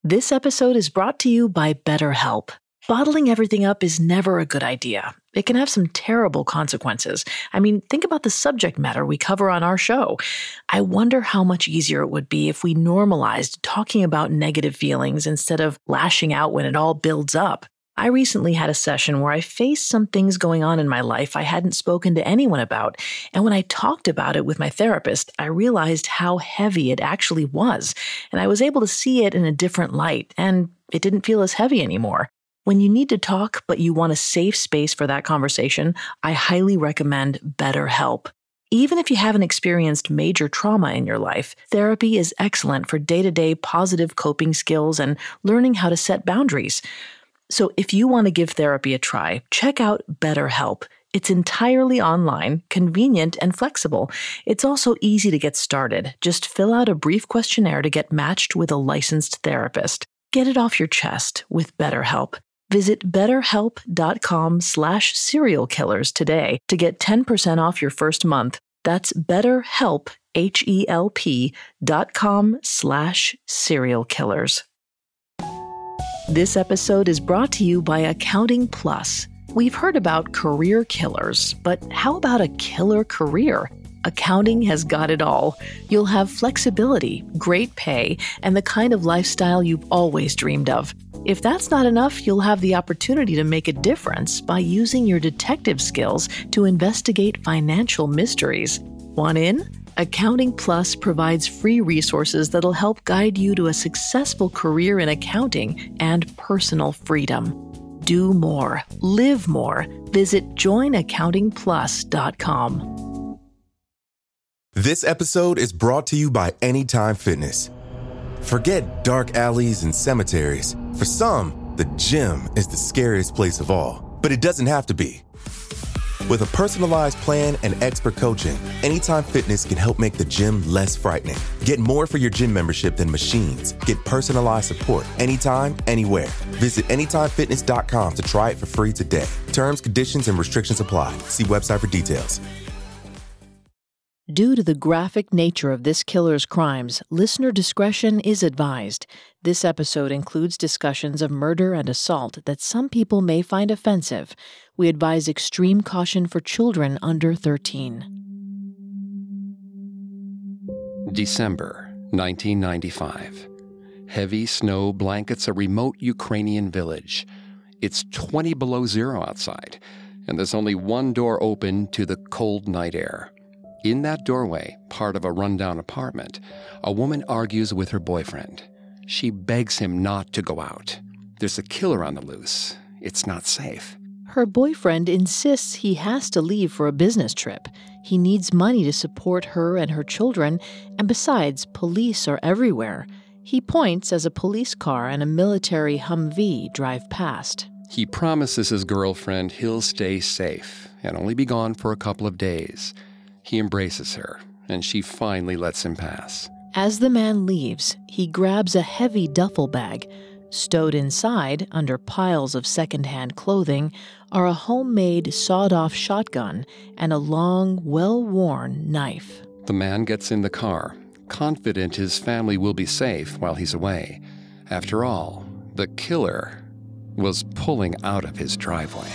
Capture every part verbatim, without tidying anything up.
This episode is brought to you by BetterHelp. Bottling everything up is never a good idea. It can have some terrible consequences. I mean, think about the subject matter we cover on our show. I wonder how much easier it would be if we normalized talking about negative feelings instead of lashing out when it all builds up. I recently had a session where I faced some things going on in my life I hadn't spoken to anyone about, and when I talked about it with my therapist, I realized how heavy it actually was, and I was able to see it in a different light, and it didn't feel as heavy anymore. When you need to talk, but you want a safe space for that conversation, I highly recommend BetterHelp. Even if you haven't experienced major trauma in your life, therapy is excellent for day-to-day positive coping skills and learning how to set boundaries. So if you want to give therapy a try, check out BetterHelp. It's entirely online, convenient, and flexible. It's also easy to get started. Just fill out a brief questionnaire to get matched with a licensed therapist. Get it off your chest with BetterHelp. Visit betterhelp.com slash serial killers today to get ten percent off your first month. That's betterhelp, H-E-L-P dot com slash serial killers. This episode is brought to you by Accounting Plus. We've heard about career killers, but how about a killer career? Accounting has got it all. You'll have flexibility, great pay, and the kind of lifestyle you've always dreamed of. If that's not enough, you'll have the opportunity to make a difference by using your detective skills to investigate financial mysteries. Want in? Accounting Plus provides free resources that'll help guide you to a successful career in accounting and personal freedom. Do more. Live more. Visit join accounting plus dot com. This episode is brought to you by Anytime Fitness. Forget dark alleys and cemeteries. For some, the gym is the scariest place of all, but it doesn't have to be. With a personalized plan and expert coaching, Anytime Fitness can help make the gym less frightening. Get more for your gym membership than machines. Get personalized support anytime, anywhere. Visit anytime fitness dot com to try it for free today. Terms, conditions, and restrictions apply. See website for details. Due to the graphic nature of this killer's crimes, listener discretion is advised. This episode includes discussions of murder and assault that some people may find offensive. We advise extreme caution for children under thirteen. December nineteen ninety-five. Heavy snow blankets a remote Ukrainian village. It's twenty below zero outside, and there's only one door open to the cold night air. In that doorway, part of a rundown apartment, a woman argues with her boyfriend. She begs him not to go out. There's a killer on the loose. It's not safe. Her boyfriend insists he has to leave for a business trip. He needs money to support her and her children, and besides, police are everywhere. He points as a police car and a military Humvee drive past. He promises his girlfriend he'll stay safe and only be gone for a couple of days. He embraces her, and she finally lets him pass. As the man leaves, he grabs a heavy duffel bag. Stowed inside, under piles of secondhand clothing, are a homemade sawed-off shotgun and a long, well-worn knife. The man gets in the car, confident his family will be safe while he's away. After all, the killer was pulling out of his driveway.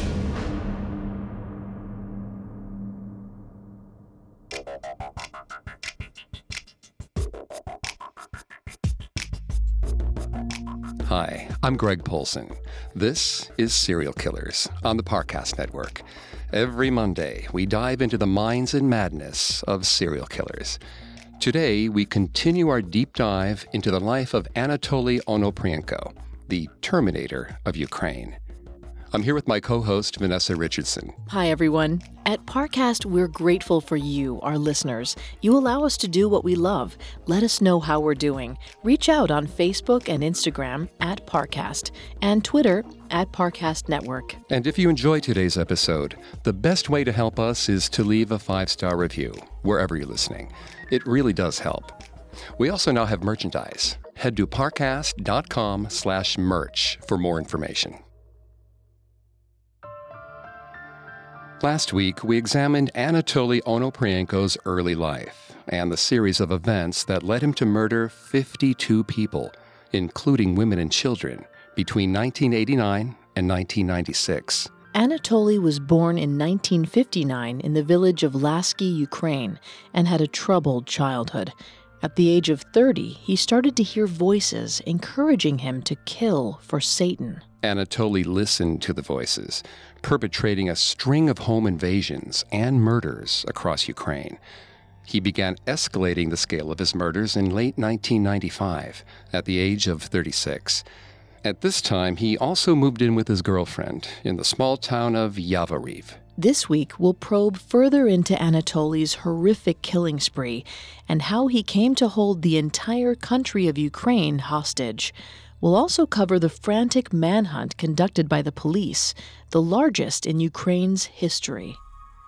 Hi, I'm Greg Polson. This is Serial Killers on the Parcast Network. Every Monday, we dive into the minds and madness of serial killers. Today, we continue our deep dive into the life of Anatoly Onoprienko, the Terminator of Ukraine. I'm here with my co-host, Vanessa Richardson. Hi, everyone. At Parcast, we're grateful for you, our listeners. You allow us to do what we love. Let us know how we're doing. Reach out on Facebook and Instagram at Parcast and Twitter at Parcast Network. And if you enjoy today's episode, the best way to help us is to leave a five-star review wherever you're listening. It really does help. We also now have merchandise. Head to parcast.com slash merch for more information. Last week, we examined Anatoly Onoprienko's early life and the series of events that led him to murder fifty-two people, including women and children, between nineteen eighty-nine and nineteen ninety-six. Anatoly was born in nineteen fifty-nine in the village of Lasky, Ukraine, and had a troubled childhood. At the age of thirty, he started to hear voices encouraging him to kill for Satan. Anatoly listened to the voices, perpetrating a string of home invasions and murders across Ukraine. He began escalating the scale of his murders in late nineteen ninety-five, at the age of thirty-six. At this time, he also moved in with his girlfriend in the small town of Yavoriv. This week, we'll probe further into Anatoly's horrific killing spree and how he came to hold the entire country of Ukraine hostage. We'll also cover the frantic manhunt conducted by the police, the largest in Ukraine's history.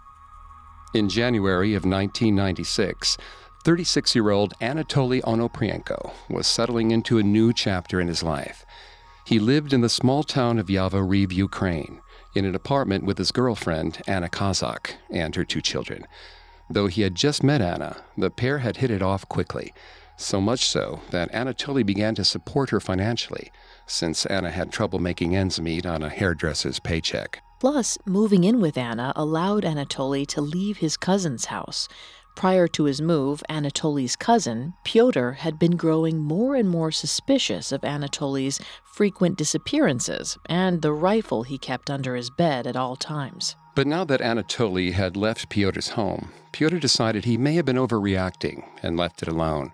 In January of nineteen ninety-six, thirty-six-year-old Anatoly Onoprienko was settling into a new chapter in his life. He lived in the small town of Yavoriv, Ukraine, in an apartment with his girlfriend, Anna Kazak, and her two children. Though he had just met Anna, the pair had hit it off quickly, so much so that Anatoly began to support her financially, since Anna had trouble making ends meet on a hairdresser's paycheck. Plus, moving in with Anna allowed Anatoly to leave his cousin's house. Prior to his move, Anatoly's cousin, Pyotr, had been growing more and more suspicious of Anatoly's frequent disappearances and the rifle he kept under his bed at all times. But now that Anatoly had left Pyotr's home, Pyotr decided he may have been overreacting and left it alone.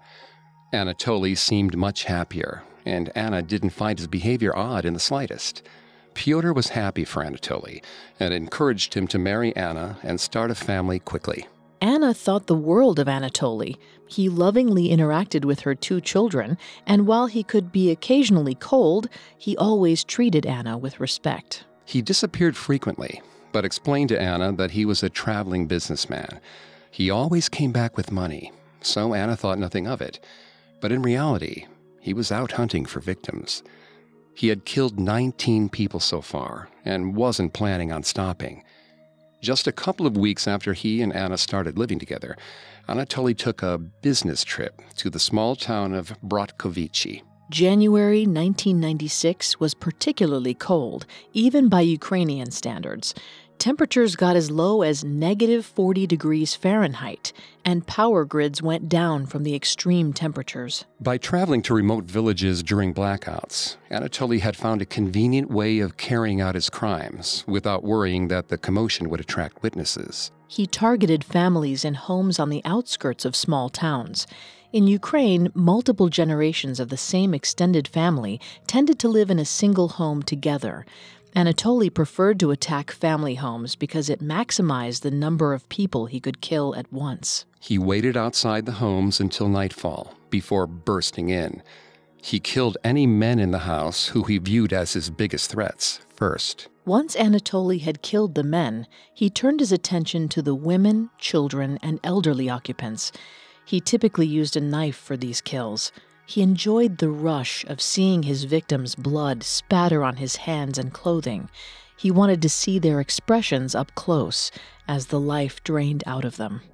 Anatoly seemed much happier, and Anna didn't find his behavior odd in the slightest. Pyotr was happy for Anatoly and encouraged him to marry Anna and start a family quickly. Anna thought the world of Anatoly. He lovingly interacted with her two children, and while he could be occasionally cold, he always treated Anna with respect. He disappeared frequently, but explained to Anna that he was a traveling businessman. He always came back with money, so Anna thought nothing of it. But in reality, he was out hunting for victims. He had killed nineteen people so far, and wasn't planning on stopping. Just a couple of weeks after he and Anna started living together, Anatoly took a business trip to the small town of Bratkovichi. January nineteen ninety-six was particularly cold, even by Ukrainian standards. Temperatures got as low as negative forty degrees Fahrenheit, and power grids went down from the extreme temperatures. By traveling to remote villages during blackouts, Anatoly had found a convenient way of carrying out his crimes without worrying that the commotion would attract witnesses. He targeted families in homes on the outskirts of small towns. In Ukraine, multiple generations of the same extended family tended to live in a single home together. Anatoly preferred to attack family homes because it maximized the number of people he could kill at once. He waited outside the homes until nightfall before bursting in. He killed any men in the house who he viewed as his biggest threats first. Once Anatoly had killed the men, he turned his attention to the women, children, and elderly occupants. He typically used a knife for these kills. He enjoyed the rush of seeing his victims' blood spatter on his hands and clothing. He wanted to see their expressions up close as the life drained out of them.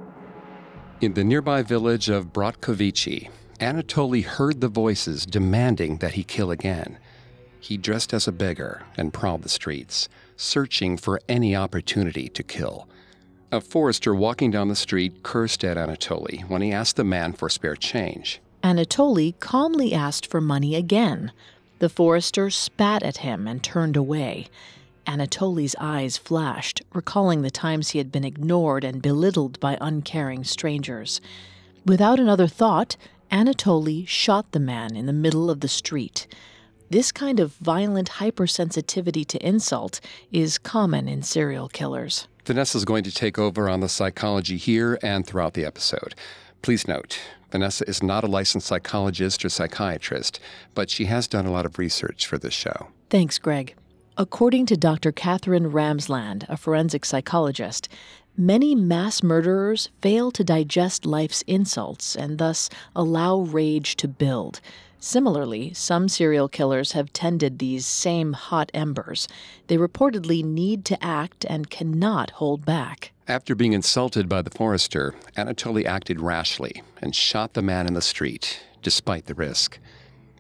In the nearby village of Bratkovichi, Anatoly heard the voices demanding that he kill again. He dressed as a beggar and prowled the streets, searching for any opportunity to kill. A forester walking down the street cursed at Anatoly when he asked the man for spare change. Anatoly calmly asked for money again. The forester spat at him and turned away. Anatoly's eyes flashed, recalling the times he had been ignored and belittled by uncaring strangers. Without another thought, Anatoly shot the man in the middle of the street. This kind of violent hypersensitivity to insult is common in serial killers. Vanessa's going to take over on the psychology here and throughout the episode. Please note, Vanessa is not a licensed psychologist or psychiatrist, but she has done a lot of research for this show. Thanks, Greg. According to Doctor Catherine Ramsland, a forensic psychologist, many mass murderers fail to digest life's insults and thus allow rage to build. Similarly, some serial killers have tended these same hot embers. They reportedly need to act and cannot hold back. After being insulted by the forester, Anatoly acted rashly and shot the man in the street, despite the risk.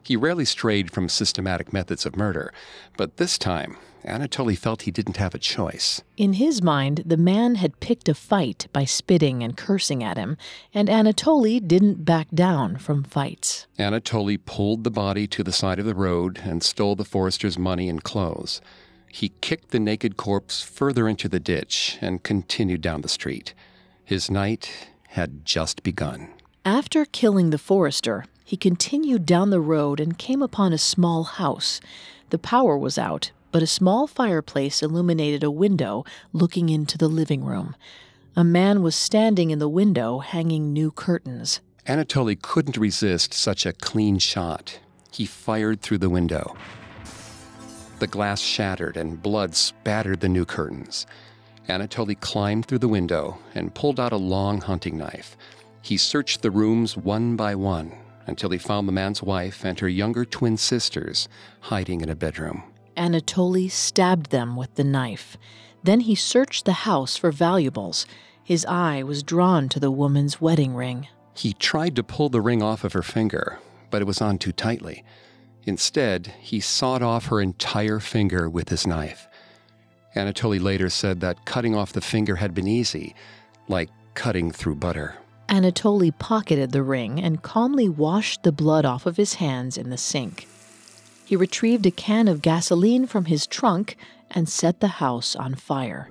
He rarely strayed from systematic methods of murder, but this time, Anatoly felt he didn't have a choice. In his mind, the man had picked a fight by spitting and cursing at him, and Anatoly didn't back down from fights. Anatoly pulled the body to the side of the road and stole the Forrester's money and clothes. He kicked the naked corpse further into the ditch and continued down the street. His night had just begun. After killing the Forrester, he continued down the road and came upon a small house. The power was out, but a small fireplace illuminated a window looking into the living room. A man was standing in the window, hanging new curtains. Anatoly couldn't resist such a clean shot. He fired through the window. The glass shattered and blood spattered the new curtains. Anatoly climbed through the window and pulled out a long hunting knife. He searched the rooms one by one until he found the man's wife and her younger twin sisters hiding in a bedroom. Anatoly stabbed them with the knife. Then he searched the house for valuables. His eye was drawn to the woman's wedding ring. He tried to pull the ring off of her finger, but it was on too tightly. Instead, he sawed off her entire finger with his knife. Anatoly later said that cutting off the finger had been easy, like cutting through butter. Anatoly pocketed the ring and calmly washed the blood off of his hands in the sink. He retrieved a can of gasoline from his trunk and set the house on fire.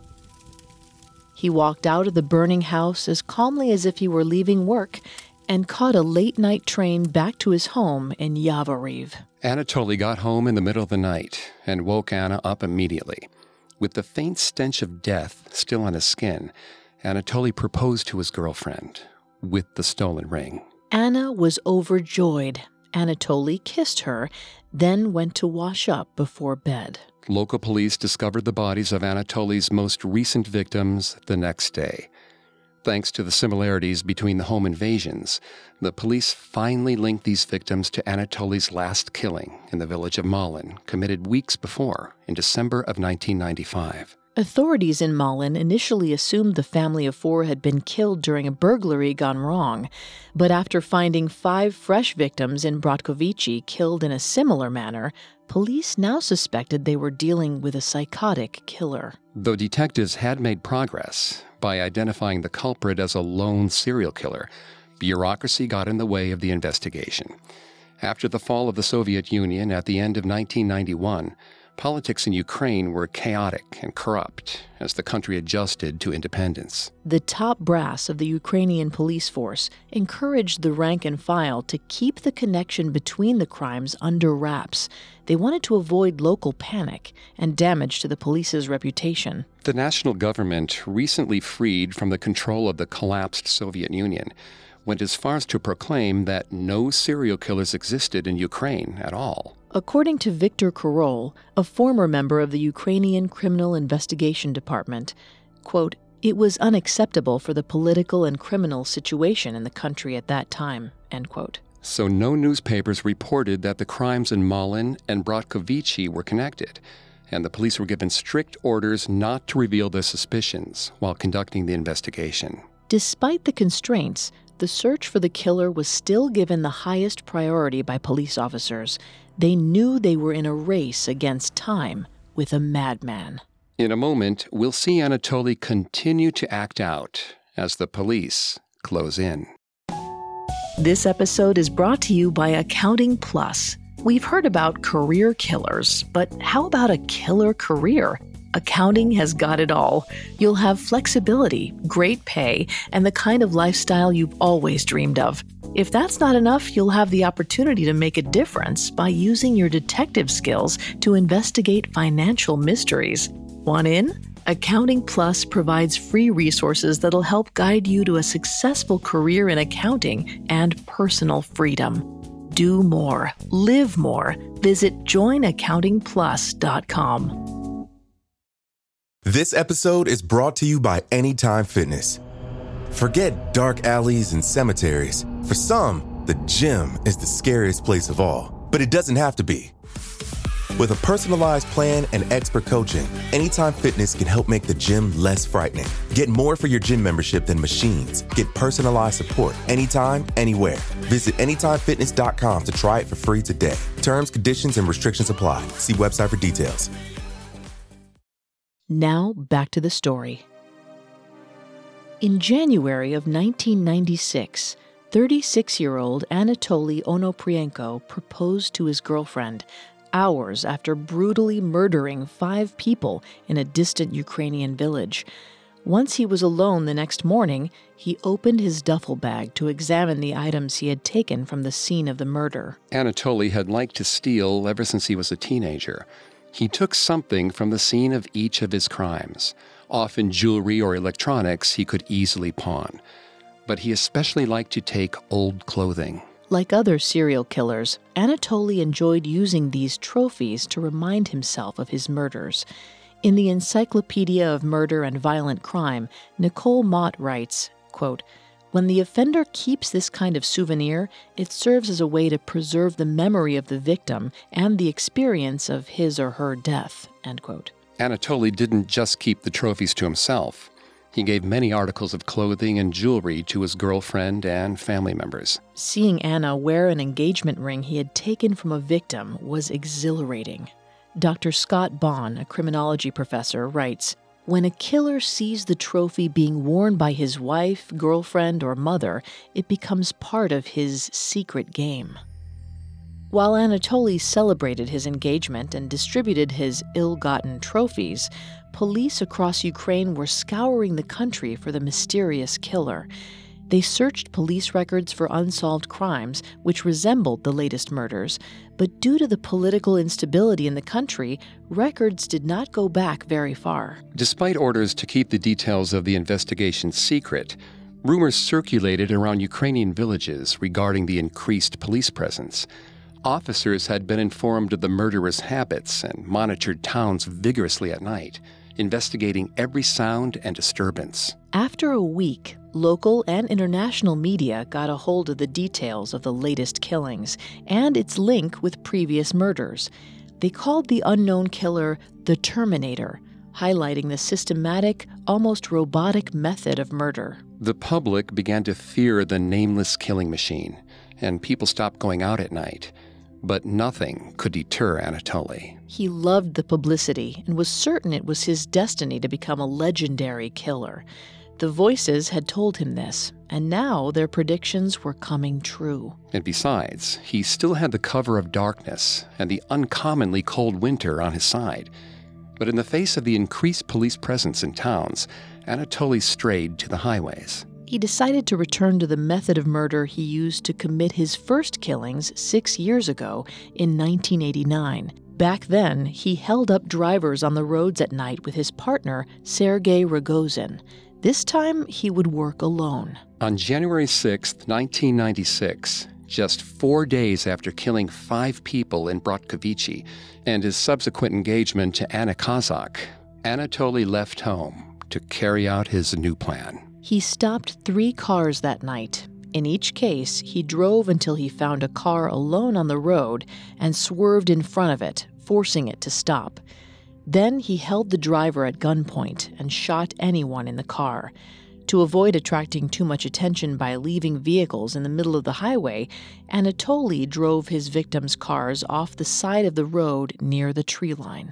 He walked out of the burning house as calmly as if he were leaving work and caught a late-night train back to his home in Yavoriv. Anatoly got home in the middle of the night and woke Anna up immediately. With the faint stench of death still on his skin, Anatoly proposed to his girlfriend with the stolen ring. Anna was overjoyed. Anatoly kissed her, then went to wash up before bed. Local police discovered the bodies of Anatoly's most recent victims the next day. Thanks to the similarities between the home invasions, the police finally linked these victims to Anatoly's last killing in the village of Malin, committed weeks before, in December of nineteen ninety-five. Authorities in Malin initially assumed the family of four had been killed during a burglary gone wrong, but after finding five fresh victims in Bratkovici killed in a similar manner, police now suspected they were dealing with a psychotic killer. Though detectives had made progress by identifying the culprit as a lone serial killer, bureaucracy got in the way of the investigation. After the fall of the Soviet Union at the end of nineteen ninety-one, politics in Ukraine were chaotic and corrupt as the country adjusted to independence. The top brass of the Ukrainian police force encouraged the rank and file to keep the connection between the crimes under wraps. They wanted to avoid local panic and damage to the police's reputation. The national government, recently freed from the control of the collapsed Soviet Union, went as far as to proclaim that no serial killers existed in Ukraine at all. According to Viktor Korol, a former member of the Ukrainian Criminal Investigation Department, quote, "It was unacceptable for the political and criminal situation in the country at that time," end quote. So no newspapers reported that the crimes in Malin and Bratkovici were connected, and the police were given strict orders not to reveal their suspicions while conducting the investigation. Despite the constraints, the search for the killer was still given the highest priority by police officers. They knew they were in a race against time with a madman. In a moment, we'll see Anatoly continue to act out as the police close in. This episode is brought to you by Accounting Plus. We've heard about career killers, but how about a killer career? Accounting has got it all. You'll have flexibility, great pay, and the kind of lifestyle you've always dreamed of. If that's not enough, you'll have the opportunity to make a difference by using your detective skills to investigate financial mysteries. Want in? Accounting Plus provides free resources that'll help guide you to a successful career in accounting and personal freedom. Do more. Live more. Visit join accounting plus dot com. This episode is brought to you by Anytime Fitness. Forget dark alleys and cemeteries. For some, the gym is the scariest place of all. But it doesn't have to be. With a personalized plan and expert coaching, Anytime Fitness can help make the gym less frightening. Get more for your gym membership than machines. Get personalized support anytime, anywhere. Visit anytime fitness dot com to try it for free today. Terms, conditions, and restrictions apply. See website for details. Now, back to the story. In January of nineteen ninety-six, thirty-six-year-old Anatoly Onoprienko proposed to his girlfriend hours after brutally murdering five people in a distant Ukrainian village. Once he was alone the next morning, he opened his duffel bag to examine the items he had taken from the scene of the murder. Anatoly had liked to steal ever since he was a teenager. He took something from the scene of each of his crimes, often jewelry or electronics he could easily pawn. But he especially liked to take old clothing. Like other serial killers, Anatoly enjoyed using these trophies to remind himself of his murders. In the Encyclopedia of Murder and Violent Crime, Nicole Mott writes, quote, "When the offender keeps this kind of souvenir, it serves as a way to preserve the memory of the victim and the experience of his or her death." End quote. Anatoly didn't just keep the trophies to himself. He gave many articles of clothing and jewelry to his girlfriend and family members. Seeing Anna wear an engagement ring he had taken from a victim was exhilarating. Doctor Scott Bond, a criminology professor, writes, "When a killer sees the trophy being worn by his wife, girlfriend, or mother, it becomes part of his secret game." While Anatoly celebrated his engagement and distributed his ill-gotten trophies, police across Ukraine were scouring the country for the mysterious killer. They searched police records for unsolved crimes, which resembled the latest murders, but due to the political instability in the country, records did not go back very far. Despite orders to keep the details of the investigation secret, rumors circulated around Ukrainian villages regarding the increased police presence. Officers had been informed of the murderer's habits and monitored towns vigorously at night, investigating every sound and disturbance. After a week, local and international media got a hold of the details of the latest killings and its link with previous murders. They called the unknown killer the Terminator, highlighting the systematic, almost robotic method of murder. The public began to fear the nameless killing machine, and people stopped going out at night. But nothing could deter Anatoly. He loved the publicity and was certain it was his destiny to become a legendary killer. The voices had told him this, and now their predictions were coming true. And besides, he still had the cover of darkness and the uncommonly cold winter on his side. But in the face of the increased police presence in towns, Anatoly strayed to the highways. He decided to return to the method of murder he used to commit his first killings six years ago in nineteen eighty-nine. Back then, he held up drivers on the roads at night with his partner, Sergei Rogozin. This time, he would work alone. On January sixth, nineteen ninety-six, just four days after killing five people in Bratkovichi and his subsequent engagement to Anna Kazak, Anatoly left home to carry out his new plan. He stopped three cars that night. In each case, he drove until he found a car alone on the road and swerved in front of it, forcing it to stop. Then he held the driver at gunpoint and shot anyone in the car. To avoid attracting too much attention by leaving vehicles in the middle of the highway, Anatoly drove his victims' cars off the side of the road near the tree line.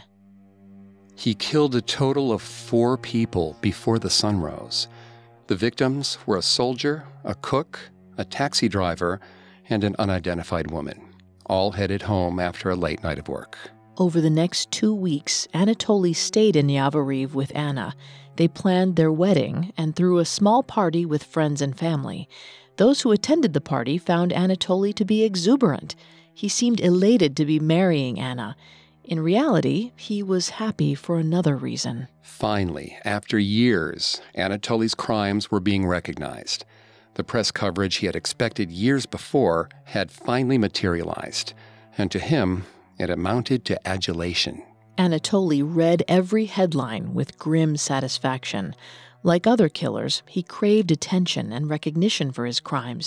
He killed a total of four people before the sun rose. The victims were a soldier, a cook, a taxi driver, and an unidentified woman, all headed home after a late night of work. Over the next two weeks, Anatoly stayed in Yavoriv with Anna. They planned their wedding and threw a small party with friends and family. Those who attended the party found Anatoly to be exuberant. He seemed elated to be marrying Anna. In reality, he was happy for another reason. Finally, after years, Anatoly's crimes were being recognized. The press coverage he had expected years before had finally materialized, and to him, it amounted to adulation. Anatoly read every headline with grim satisfaction. Like other killers, he craved attention and recognition for his crimes.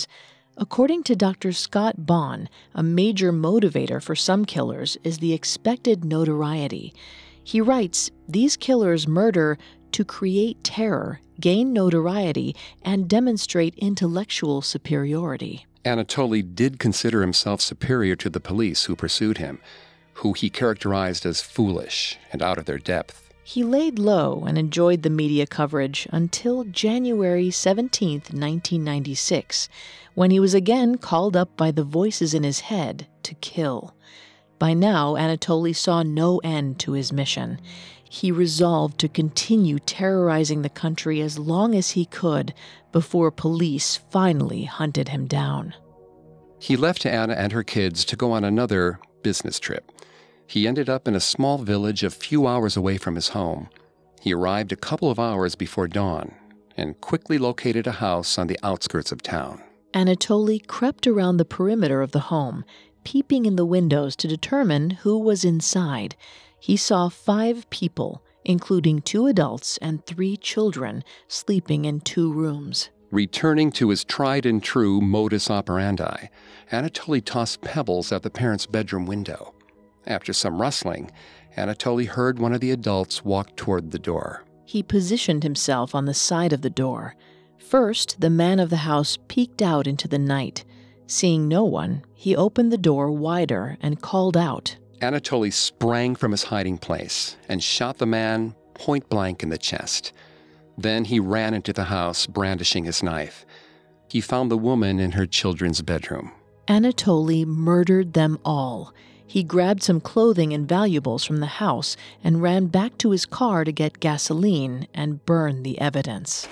According to Doctor Scott Bond, a major motivator for some killers is the expected notoriety. He writes, these killers murder to create terror, gain notoriety, and demonstrate intellectual superiority. Anatoly did consider himself superior to the police who pursued him, who he characterized as foolish and out of their depth. He laid low and enjoyed the media coverage until January seventeenth, nineteen ninety-six, when he was again called up by the voices in his head to kill. By now, Anatoly saw no end to his mission. He resolved to continue terrorizing the country as long as he could before police finally hunted him down. He left Anna and her kids to go on another business trip. He ended up in a small village a few hours away from his home. He arrived a couple of hours before dawn and quickly located a house on the outskirts of town. Anatoly crept around the perimeter of the home, peeping in the windows to determine who was inside. He saw five people, including two adults and three children, sleeping in two rooms. Returning to his tried-and-true modus operandi, Anatoly tossed pebbles at the parents' bedroom window. After some rustling, Anatoly heard one of the adults walk toward the door. He positioned himself on the side of the door. First, the man of the house peeked out into the night. Seeing no one, he opened the door wider and called out. Anatoly sprang from his hiding place and shot the man point blank in the chest. Then he ran into the house, brandishing his knife. He found the woman in her children's bedroom. Anatoly murdered them all. He grabbed some clothing and valuables from the house and ran back to his car to get gasoline and burn the evidence.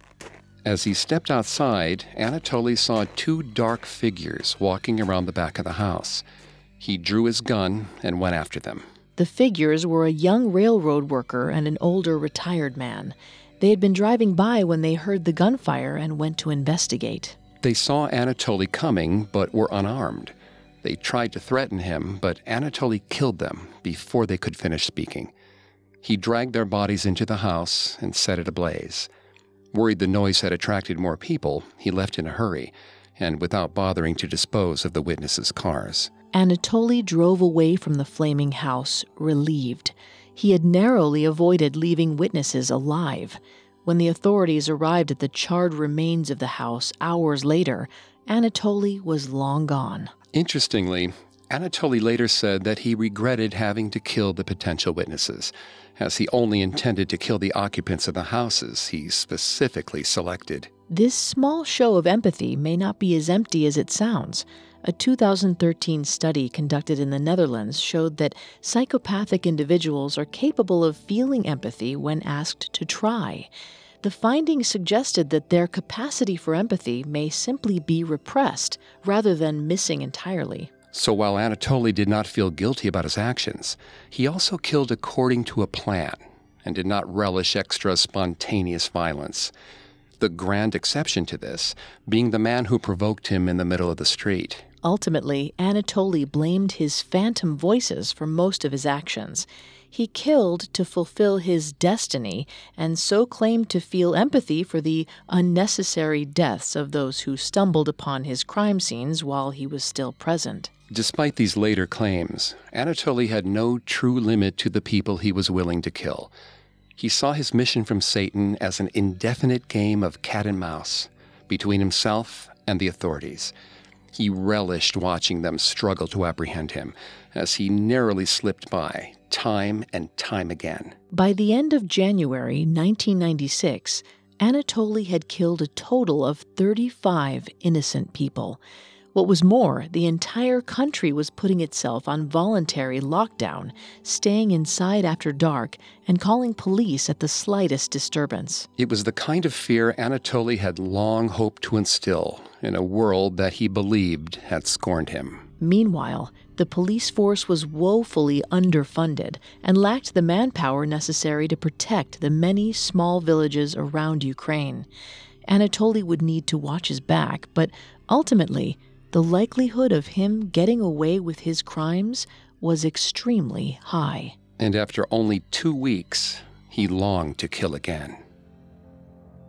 As he stepped outside, Anatoly saw two dark figures walking around the back of the house. He drew his gun and went after them. The figures were a young railroad worker and an older retired man. They had been driving by when they heard the gunfire and went to investigate. They saw Anatoly coming, but were unarmed. They tried to threaten him, but Anatoly killed them before they could finish speaking. He dragged their bodies into the house and set it ablaze. Worried the noise had attracted more people, he left in a hurry, and without bothering to dispose of the witnesses' cars. Anatoly drove away from the flaming house, relieved. He had narrowly avoided leaving witnesses alive. When the authorities arrived at the charred remains of the house hours later, Anatoly was long gone. Interestingly, Anatoly later said that he regretted having to kill the potential witnesses, as he only intended to kill the occupants of the houses he specifically selected. This small show of empathy may not be as empty as it sounds. A two thousand thirteen study conducted in the Netherlands showed that psychopathic individuals are capable of feeling empathy when asked to try. The findings suggested that their capacity for empathy may simply be repressed rather than missing entirely. So while Anatoly did not feel guilty about his actions, he also killed according to a plan and did not relish extra spontaneous violence. The grand exception to this being the man who provoked him in the middle of the street. Ultimately, Anatoly blamed his phantom voices for most of his actions. He killed to fulfill his destiny and so claimed to feel empathy for the unnecessary deaths of those who stumbled upon his crime scenes while he was still present. Despite these later claims, Anatoly had no true limit to the people he was willing to kill. He saw his mission from Satan as an indefinite game of cat and mouse between himself and the authorities. He relished watching them struggle to apprehend him as he narrowly slipped by time and time again. By the end of January nineteen ninety-six, Anatoly had killed a total of thirty-five innocent people. What was more, the entire country was putting itself on voluntary lockdown, staying inside after dark, and calling police at the slightest disturbance. It was the kind of fear Anatoly had long hoped to instill in a world that he believed had scorned him. Meanwhile, the police force was woefully underfunded and lacked the manpower necessary to protect the many small villages around Ukraine. Anatoly would need to watch his back, but ultimately, the likelihood of him getting away with his crimes was extremely high. And after only two weeks, he longed to kill again.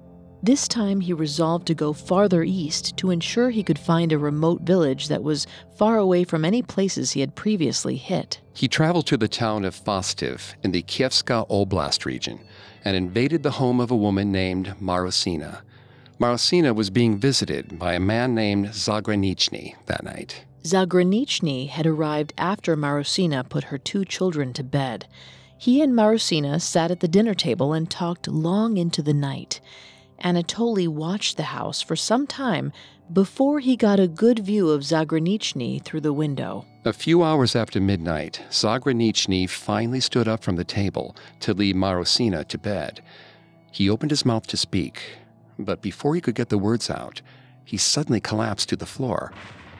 This time he resolved to go farther east to ensure he could find a remote village that was far away from any places he had previously hit. He traveled to the town of Fastiv in the Kievska Oblast region and invaded the home of a woman named Marusina. Marusina was being visited by a man named Zagranichny that night. Zagranichny had arrived after Marusina put her two children to bed. He and Marusina sat at the dinner table and talked long into the night. Anatoly watched the house for some time before he got a good view of Zagranichny through the window. A few hours after midnight, Zagranichny finally stood up from the table to lead Marusina to bed. He opened his mouth to speak, but before he could get the words out, he suddenly collapsed to the floor.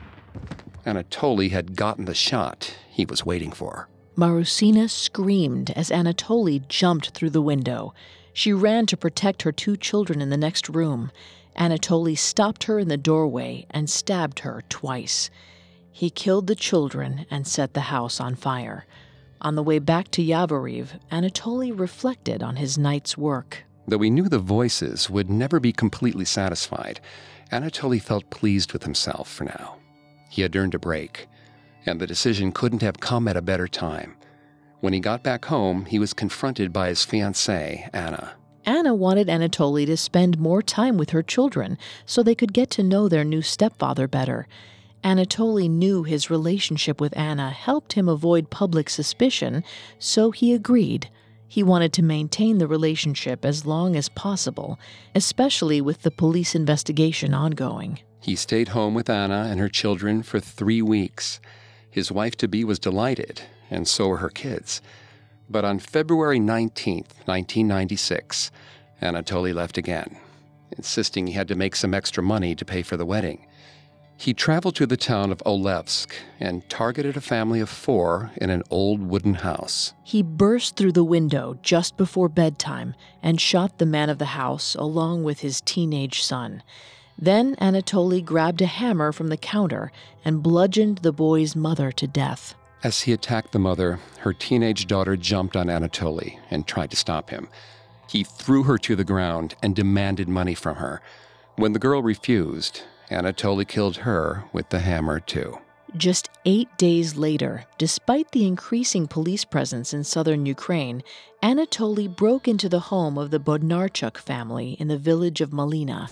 Anatoly had gotten the shot he was waiting for. Marusina screamed as Anatoly jumped through the window. She ran to protect her two children in the next room. Anatoly stopped her in the doorway and stabbed her twice. He killed the children and set the house on fire. On the way back to Yavoriv, Anatoly reflected on his night's work. Though he knew the voices would never be completely satisfied, Anatoly felt pleased with himself for now. He had earned a break, and the decision couldn't have come at a better time. When he got back home, he was confronted by his fiancée, Anna. Anna wanted Anatoly to spend more time with her children so they could get to know their new stepfather better. Anatoly knew his relationship with Anna helped him avoid public suspicion, so he agreed. He wanted to maintain the relationship as long as possible, especially with the police investigation ongoing. He stayed home with Anna and her children for three weeks. His wife-to-be was delighted, and so were her kids. But on February nineteenth, nineteen ninety-six, Anatoly left again, insisting he had to make some extra money to pay for the wedding. He traveled to the town of Olevsk and targeted a family of four in an old wooden house. He burst through the window just before bedtime and shot the man of the house along with his teenage son. Then Anatoly grabbed a hammer from the counter and bludgeoned the boy's mother to death. As he attacked the mother, her teenage daughter jumped on Anatoly and tried to stop him. He threw her to the ground and demanded money from her. When the girl refused, Anatoly killed her with the hammer, too. Just eight days later, despite the increasing police presence in southern Ukraine, Anatoly broke into the home of the Bodnarchuk family in the village of Malina.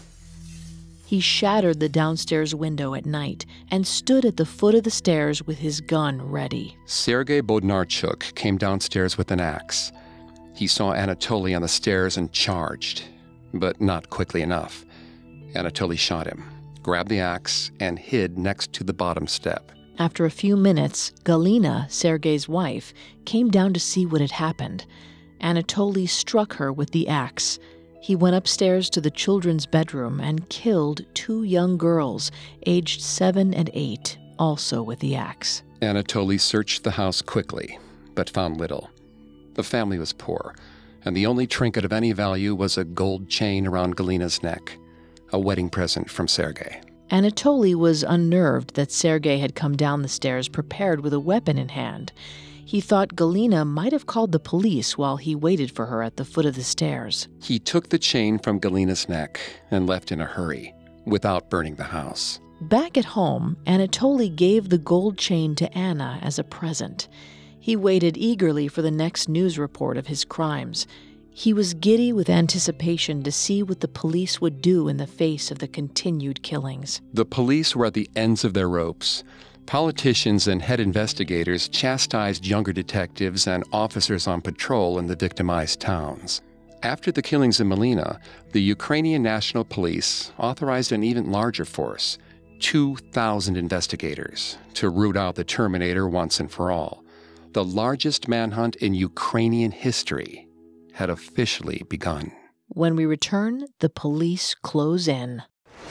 He shattered the downstairs window at night and stood at the foot of the stairs with his gun ready. Sergei Bodnarchuk came downstairs with an axe. He saw Anatoly on the stairs and charged, but not quickly enough. Anatoly shot him, grabbed the axe, and hid next to the bottom step. After a few minutes, Galina, Sergei's wife, came down to see what had happened. Anatoly struck her with the axe. He went upstairs to the children's bedroom and killed two young girls, aged seven and eight, also with the axe. Anatoly searched the house quickly, but found little. The family was poor, and the only trinket of any value was a gold chain around Galina's neck, a wedding present from Sergei. Anatoly was unnerved that Sergei had come down the stairs prepared with a weapon in hand. He thought Galina might have called the police while he waited for her at the foot of the stairs. He took the chain from Galina's neck and left in a hurry, without burning the house. Back at home, Anatoly gave the gold chain to Anna as a present. He waited eagerly for the next news report of his crimes. He was giddy with anticipation to see what the police would do in the face of the continued killings. The police were at the ends of their ropes. Politicians and head investigators chastised younger detectives and officers on patrol in the victimized towns. After the killings in Malina, the Ukrainian National Police authorized an even larger force, two thousand investigators, to root out the Terminator once and for all. The largest manhunt in Ukrainian history had officially begun. When we return, the police close in.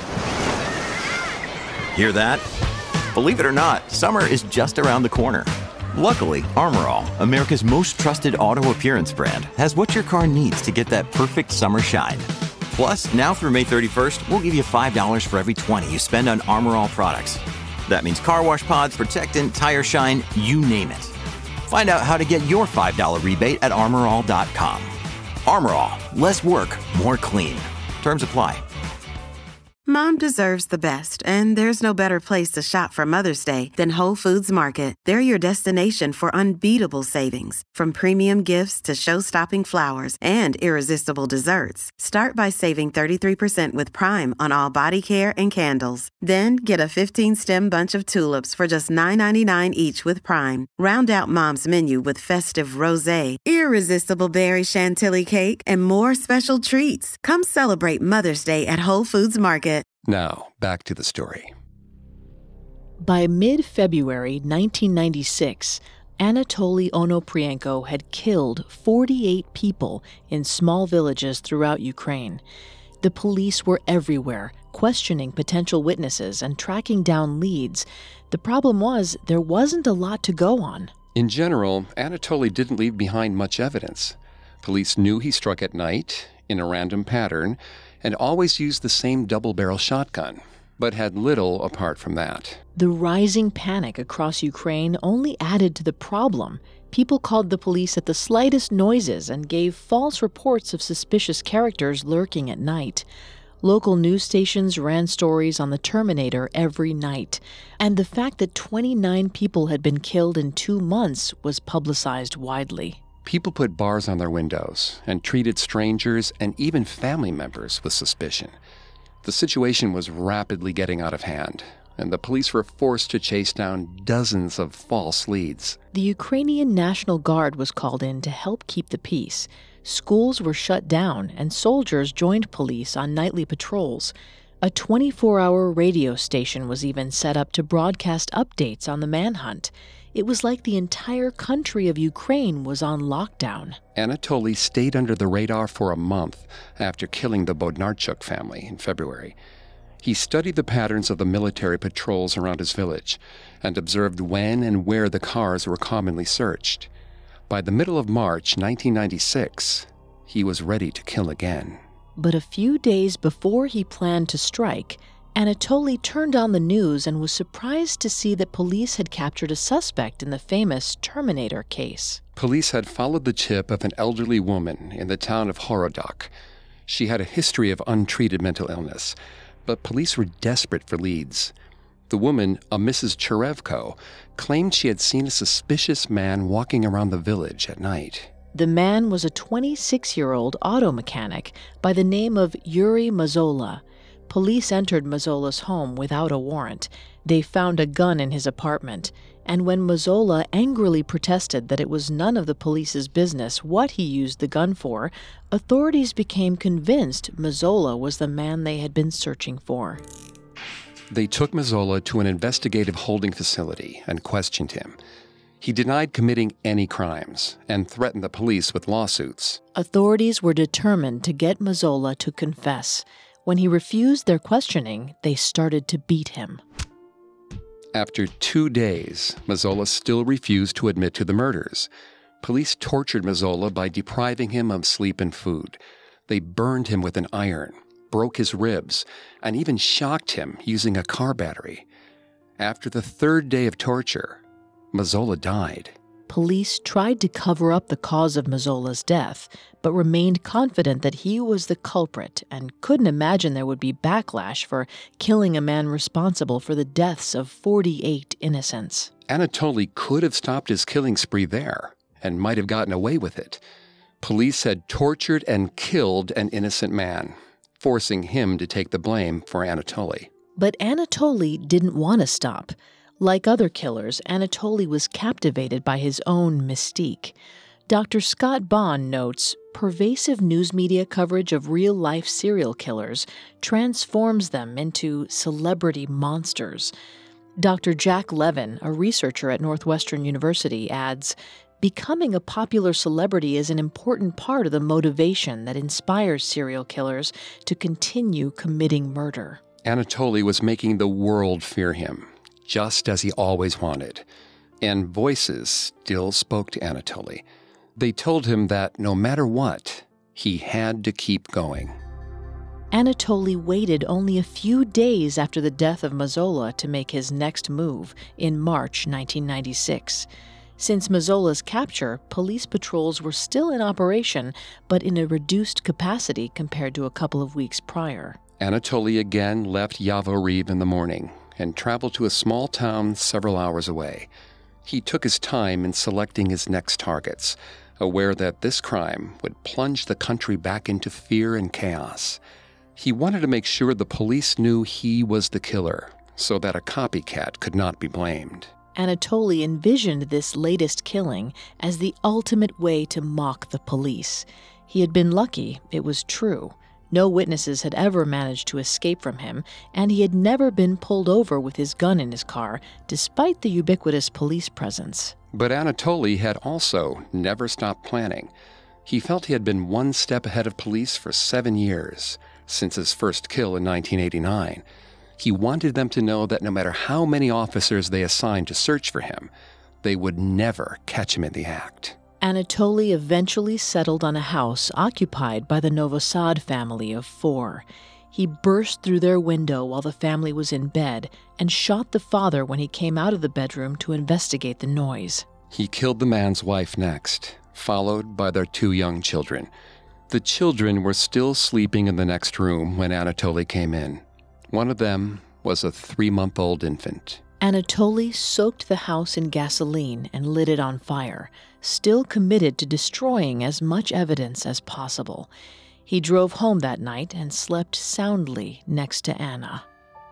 Hear that? Believe it or not, summer is just around the corner. Luckily, Armor All, America's most trusted auto appearance brand, has what your car needs to get that perfect summer shine. Plus, now through May thirty-first, we'll give you five dollars for every twenty dollars you spend on Armor All products. That means car wash pods, protectant, tire shine, you name it. Find out how to get your five dollars rebate at armor all dot com. Armor All, less work, more clean. Terms apply. Mom deserves the best, and there's no better place to shop for Mother's Day than Whole Foods Market. They're your destination for unbeatable savings, from premium gifts to show-stopping flowers and irresistible desserts. Start by saving thirty-three percent with Prime on all body care and candles. Then get a fifteen-stem bunch of tulips for just nine ninety-nine each with Prime. Round out Mom's menu with festive rosé, irresistible berry chantilly cake, and more special treats. Come celebrate Mother's Day at Whole Foods Market. Now, back to the story. By mid-February nineteen ninety-six, Anatoly Onoprienko had killed forty-eight people in small villages throughout Ukraine. The police were everywhere, questioning potential witnesses and tracking down leads. The problem was, there wasn't a lot to go on. In general, Anatoly didn't leave behind much evidence. Police knew he struck at night, in a random pattern, and always used the same double-barrel shotgun, but had little apart from that. The rising panic across Ukraine only added to the problem. People called the police at the slightest noises and gave false reports of suspicious characters lurking at night. Local news stations ran stories on the Terminator every night, and the fact that twenty-nine people had been killed in two months was publicized widely. People put bars on their windows and treated strangers and even family members with suspicion. The situation was rapidly getting out of hand, and the police were forced to chase down dozens of false leads. The Ukrainian National Guard was called in to help keep the peace. Schools were shut down, and soldiers joined police on nightly patrols. A twenty-four hour radio station was even set up to broadcast updates on the manhunt. It was like the entire country of Ukraine was on lockdown. Anatoly stayed under the radar for a month after killing the Bodnarchuk family in February. He studied the patterns of the military patrols around his village and observed when and where the cars were commonly searched. By the middle of March nineteen ninety-six, he was ready to kill again. But a few days before he planned to strike, Anatoly turned on the news and was surprised to see that police had captured a suspect in the famous Terminator case. Police had followed the tip of an elderly woman in the town of Horodok. She had a history of untreated mental illness, but police were desperate for leads. The woman, a Missus Cherevko, claimed she had seen a suspicious man walking around the village at night. The man was a twenty-six-year-old auto mechanic by the name of Yuri Mazzola. Police entered Mazzola's home without a warrant. They found a gun in his apartment, and when Mazzola angrily protested that it was none of the police's business what he used the gun for, authorities became convinced Mazzola was the man they had been searching for. They took Mazzola to an investigative holding facility and questioned him. He denied committing any crimes and threatened the police with lawsuits. Authorities were determined to get Mazzola to confess. When he refused their questioning, they started to beat him. After two days, Mazzola still refused to admit to the murders. Police tortured Mazzola by depriving him of sleep and food. They burned him with an iron, broke his ribs, and even shocked him using a car battery. After the third day of torture, Mazzola died. Police tried to cover up the cause of Mazzola's death, but remained confident that he was the culprit and couldn't imagine there would be backlash for killing a man responsible for the deaths of forty-eight innocents. Anatoly could have stopped his killing spree there and might have gotten away with it. Police had tortured and killed an innocent man, forcing him to take the blame for Anatoly. But Anatoly didn't want to stop. Like other killers, Anatoly was captivated by his own mystique. Doctor Scott Bond notes, pervasive news media coverage of real-life serial killers transforms them into celebrity monsters. Doctor Jack Levin, a researcher at Northwestern University, adds, becoming a popular celebrity is an important part of the motivation that inspires serial killers to continue committing murder. Anatoly was making the world fear him, just as he always wanted. And voices still spoke to Anatoly. They told him that no matter what, he had to keep going. Anatoly waited only a few days after the death of Mazzola to make his next move in March nineteen ninety-six. Since Mazzola's capture, police patrols were still in operation, but in a reduced capacity compared to a couple of weeks prior. Anatoly again left Yavoriv in the morning and traveled to a small town several hours away. He took his time in selecting his next targets, aware that this crime would plunge the country back into fear and chaos. He wanted to make sure the police knew he was the killer, so that a copycat could not be blamed. Anatoly envisioned this latest killing as the ultimate way to mock the police. He had been lucky, it was true. No witnesses had ever managed to escape from him, and he had never been pulled over with his gun in his car, despite the ubiquitous police presence. But Anatoly had also never stopped planning. He felt he had been one step ahead of police for seven years, since his first kill in nineteen eighty-nine. He wanted them to know that no matter how many officers they assigned to search for him, they would never catch him in the act. Anatoly eventually settled on a house occupied by the Novosad family of four. He burst through their window while the family was in bed and shot the father when he came out of the bedroom to investigate the noise. He killed the man's wife next, followed by their two young children. The children were still sleeping in the next room when Anatoly came in. One of them was a three-month-old infant. Anatoly soaked the house in gasoline and lit it on fire, still committed to destroying as much evidence as possible. He drove home that night and slept soundly next to Anna.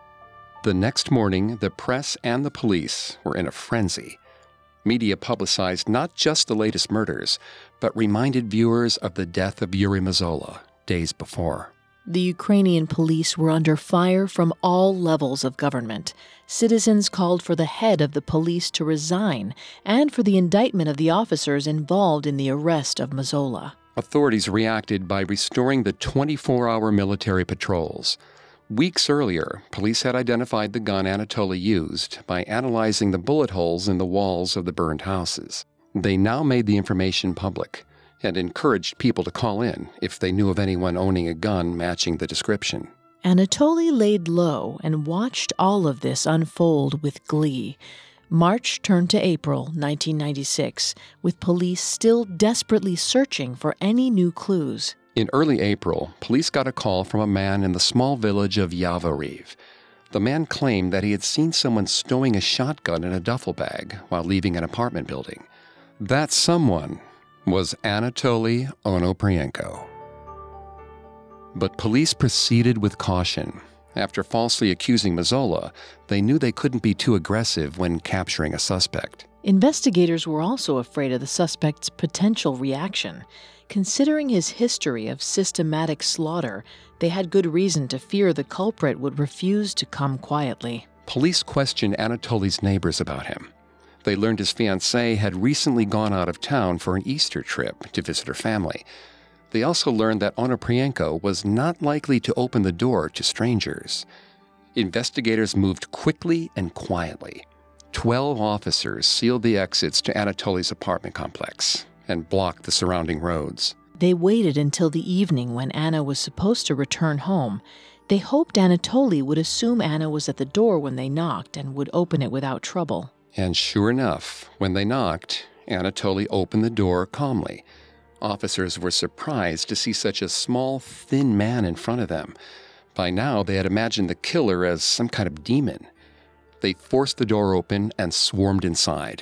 The next morning, the press and the police were in a frenzy. Media publicized not just the latest murders, but reminded viewers of the death of Yuri Mazzola days before. The Ukrainian police were under fire from all levels of government. Citizens called for the head of the police to resign and for the indictment of the officers involved in the arrest of Mazzola. Authorities reacted by restoring the twenty-four hour military patrols. Weeks earlier, police had identified the gun Anatoly used by analyzing the bullet holes in the walls of the burned houses. They now made the information public and encouraged people to call in if they knew of anyone owning a gun matching the description. Anatoly laid low and watched all of this unfold with glee. March turned to April nineteen ninety-six, with police still desperately searching for any new clues. In early April, police got a call from a man in the small village of Yavoriv. The man claimed that he had seen someone stowing a shotgun in a duffel bag while leaving an apartment building. That someone was Anatoly Onoprienko. But police proceeded with caution. After falsely accusing Mazzola, they knew they couldn't be too aggressive when capturing a suspect. Investigators were also afraid of the suspect's potential reaction. Considering his history of systematic slaughter, they had good reason to fear the culprit would refuse to come quietly. Police questioned Anatoly's neighbors about him. They learned his fiancée had recently gone out of town for an Easter trip to visit her family. They also learned that Onoprienko was not likely to open the door to strangers. Investigators moved quickly and quietly. Twelve officers sealed the exits to Anatoly's apartment complex and blocked the surrounding roads. They waited until the evening when Anna was supposed to return home. They hoped Anatoly would assume Anna was at the door when they knocked and would open it without trouble. And sure enough, when they knocked, Anatoly opened the door calmly. Officers were surprised to see such a small, thin man in front of them. By now, they had imagined the killer as some kind of demon. They forced the door open and swarmed inside.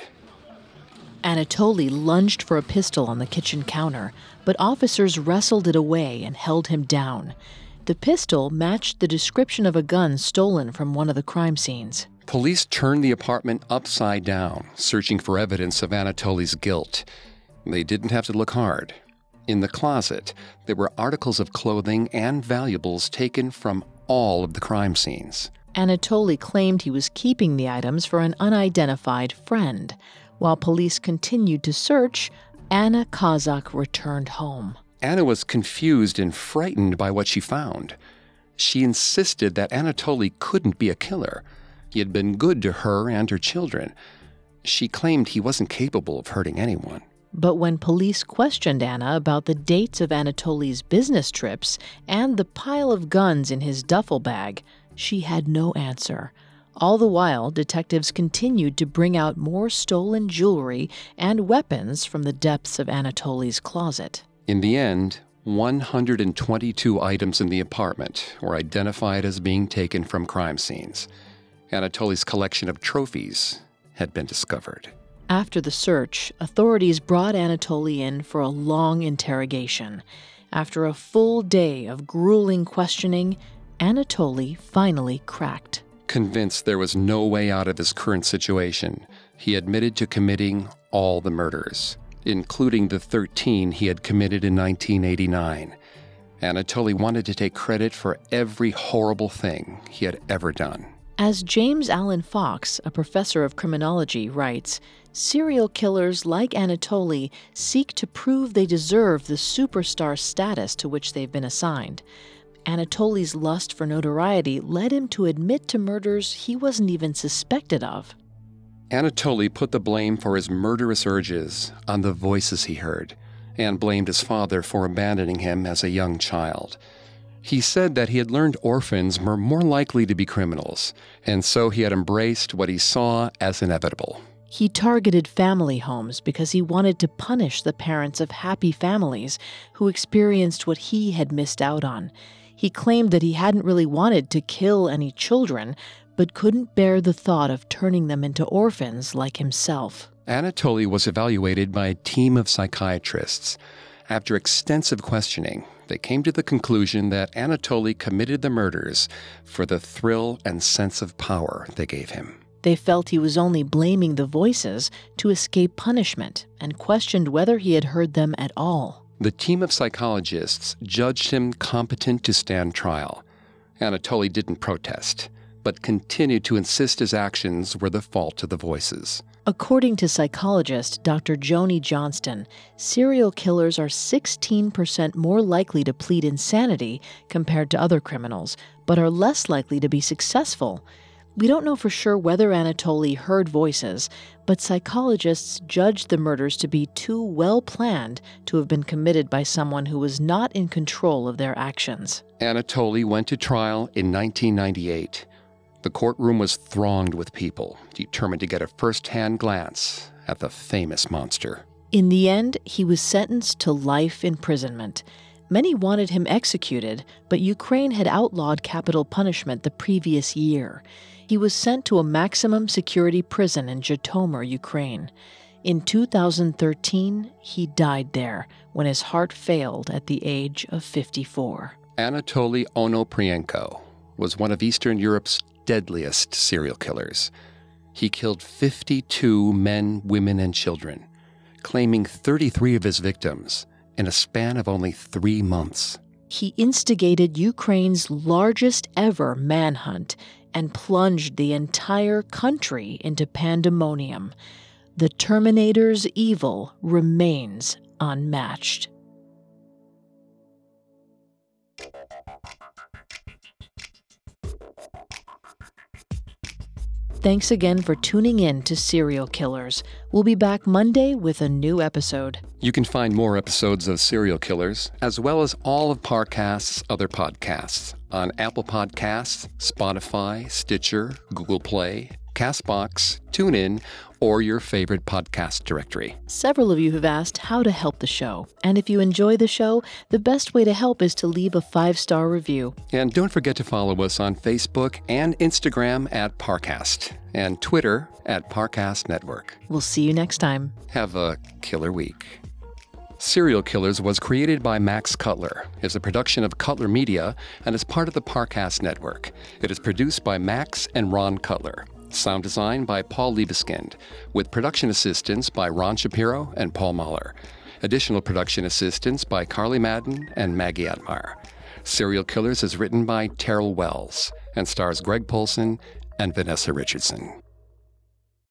Anatoly lunged for a pistol on the kitchen counter, but officers wrestled it away and held him down. The pistol matched the description of a gun stolen from one of the crime scenes. Police turned the apartment upside down, searching for evidence of Anatoly's guilt. They didn't have to look hard. In the closet, there were articles of clothing and valuables taken from all of the crime scenes. Anatoly claimed he was keeping the items for an unidentified friend. While police continued to search, Anna Kozak returned home. Anna was confused and frightened by what she found. She insisted that Anatoly couldn't be a killer. He had been good to her and her children. She claimed he wasn't capable of hurting anyone. But when police questioned Anna about the dates of Anatoly's business trips and the pile of guns in his duffel bag, she had no answer. All the while, detectives continued to bring out more stolen jewelry and weapons from the depths of Anatoly's closet. In the end, one hundred twenty-two items in the apartment were identified as being taken from crime scenes. Anatoly's collection of trophies had been discovered. After the search, authorities brought Anatoly in for a long interrogation. After a full day of grueling questioning, Anatoly finally cracked. Convinced there was no way out of his current situation, he admitted to committing all the murders, including the thirteen he had committed in nineteen eighty-nine. Anatoly wanted to take credit for every horrible thing he had ever done. As James Allen Fox, a professor of criminology, writes, serial killers like Anatoly seek to prove they deserve the superstar status to which they've been assigned. Anatoly's lust for notoriety led him to admit to murders he wasn't even suspected of. Anatoly put the blame for his murderous urges on the voices he heard, and blamed his father for abandoning him as a young child. He said that he had learned orphans were more likely to be criminals, and so he had embraced what he saw as inevitable. He targeted family homes because he wanted to punish the parents of happy families who experienced what he had missed out on. He claimed that he hadn't really wanted to kill any children, but couldn't bear the thought of turning them into orphans like himself. Anatoly was evaluated by a team of psychiatrists. After extensive questioning, they came to the conclusion that Anatoly committed the murders for the thrill and sense of power they gave him. They felt he was only blaming the voices to escape punishment and questioned whether he had heard them at all. The team of psychologists judged him competent to stand trial. Anatoly didn't protest, but continued to insist his actions were the fault of the voices. According to psychologist Doctor Joni Johnston, serial killers are sixteen percent more likely to plead insanity compared to other criminals, but are less likely to be successful. We don't know for sure whether Anatoly heard voices, but psychologists judged the murders to be too well planned to have been committed by someone who was not in control of their actions. Anatoly went to trial in nineteen ninety-eight. The courtroom was thronged with people, determined to get a first-hand glance at the famous monster. In the end, he was sentenced to life imprisonment. Many wanted him executed, but Ukraine had outlawed capital punishment the previous year. He was sent to a maximum security prison in Zhytomyr, Ukraine. In two thousand thirteen, he died there when his heart failed at the age of fifty-four. Anatoly Onoprienko was one of Eastern Europe's deadliest serial killers. He killed fifty-two men, women, and children, claiming thirty-three of his victims in a span of only three months. He instigated Ukraine's largest ever manhunt and plunged the entire country into pandemonium. The Terminator's evil remains unmatched. Thanks again for tuning in to Serial Killers. We'll be back Monday with a new episode. You can find more episodes of Serial Killers, as well as all of Parcast's other podcasts, on Apple Podcasts, Spotify, Stitcher, Google Play, CastBox, TuneIn, or your favorite podcast directory. Several of you have asked how to help the show. And if you enjoy the show, the best way to help is to leave a five-star review. And don't forget to follow us on Facebook and Instagram at Parcast, and Twitter at Parcast Network. We'll see you next time. Have a killer week. Serial Killers was created by Max Cutler, is a production of Cutler Media, and is part of the Parcast Network. It is produced by Max and Ron Cutler. Sound design by Paul Liebeskind, with production assistance by Ron Shapiro and Paul Mahler. Additional production assistance by Carly Madden and Maggie Atmar. Serial Killers is written by Terrell Wells and stars Greg Polson and Vanessa Richardson.